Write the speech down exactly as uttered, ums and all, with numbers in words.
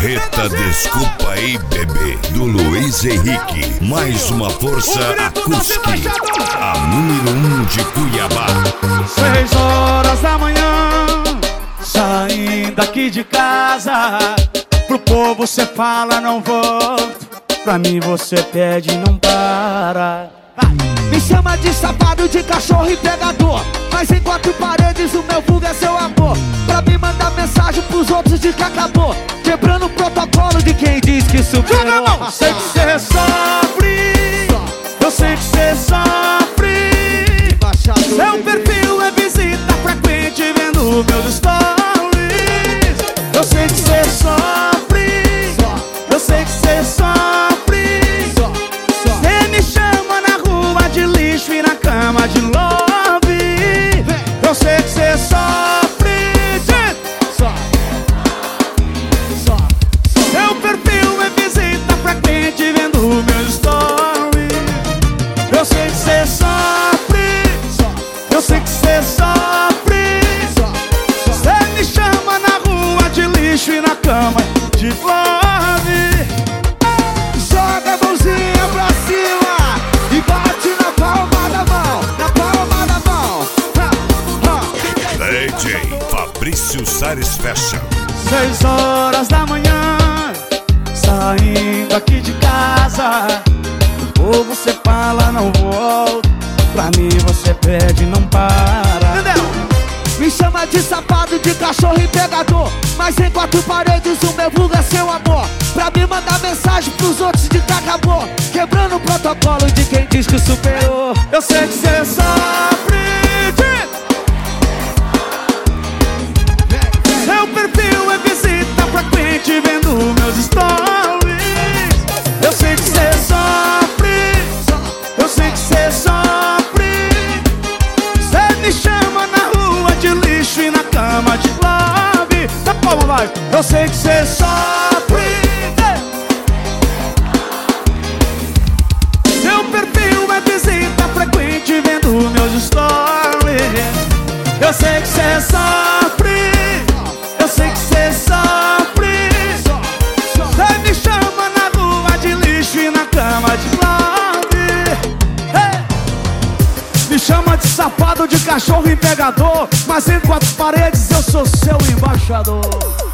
Marreta Desculpa Aí Bebê, do Luiz Henrique. Mais uma força acústica, a número um de Cuiabá. Seis horas da manhã, saindo aqui de casa. Pro povo cê fala não volto, pra mim você pede e não para. Me chama de safado, de cachorro e pegador, mas em quatro paredes o meu vulgo é seu amor. Pra me mandar mensagem pros outros de que acabou, quebrando o protocolo de quem diz que superou. Sei que cê sofre, eu sei que cê sofre. Seu perfil é visita frequente vendo meus stories. Eu sei que cê sofre, eu sei que cê sofre. Cê me chama na rua de lixo e na cama de love. Eu sei que cê sofre. Seu perfil é visita frequente vendo meus stories. Eu sei que cê sofre, eu sei que cê sofre. Cê me chama na rua de lixo e na cama de love. Joga a mãozinha pra cima e bate na palma da mão, na palma da mão. Ha, ha. D J Fabrício Sares Fashion. Seis horas da manhã, saindo aqui de casa. Ou você fala não volto, pra mim você pede e não para. Entendeu? Me chama de safado, de cachorro e pegador, mas em quatro paredes o meu vulgo é seu amor. Pra me mandar mensagem pros outros de que acabou, quebrando o protocolo de quem diz que superou. Eu sei que cê sofre. Seu perfil é visita frequente vendo meus stories. Eu sei que cê sofre, eu sei que cê sofre. Cê me chama na rua de lixo e na cama de love. Da palma vai. Eu sei que cê sofre. Seu perfil é visita frequente vendo meus stories. Eu sei que cê sofre, eu sei que cê sofre. Cê me chama na rua de lixo e na cama de love. Hey! Me chama de safado, de cachorro e pegador, mas em quatro paredes eu sou seu embaixador.